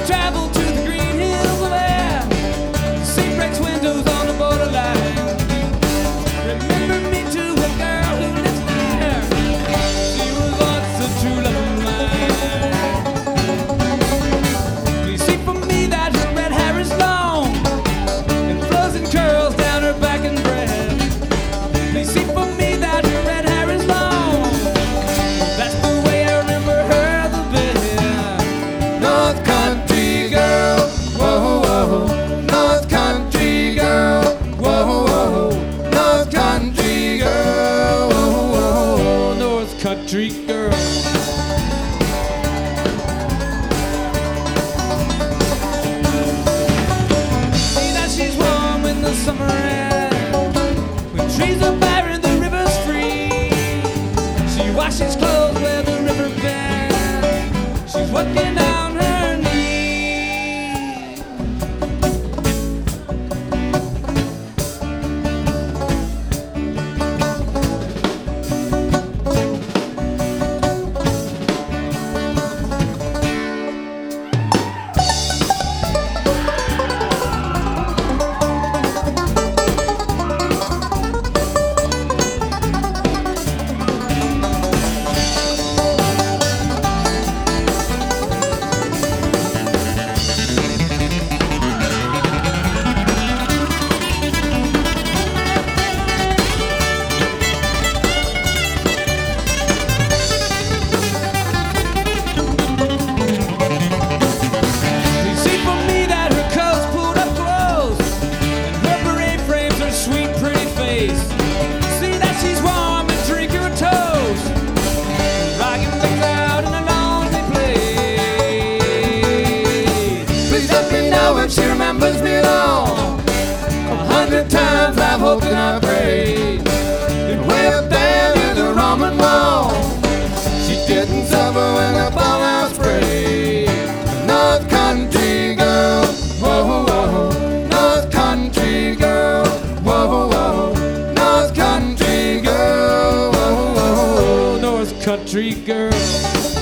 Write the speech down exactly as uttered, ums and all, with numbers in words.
travel to the green hills of air. See breaks windows on the borderline. Remember me to a girl who lives there. She was once a true love of mine. You see for me that her red hair is long and flows in curls down her back and breast. Please see for me that her red hair is long. That's the way I remember her the best. North Country girl, whoa, whoa. North Country girl, whoa, whoa. North Country girl, whoa, whoa. North Country girl. See that she's warm in the summer air, when trees are bare and the river's free. She washes clothes where the river bends. She's working down her knees. You see for me that her coat's pulled up close and her beret frames her sweet pretty face. See that she's warm and drink her toast, rocking things out in a lonely place. Please let me know if she remembers me at all. A hundred times I've hoped and I prayed. And way up there near the Roman wall, she didn't suffer when the fallout sprayed. North Country girl, whoa, whoa. North Country girl, whoa, whoa. North Country girl, whoa, whoa. North Country girl.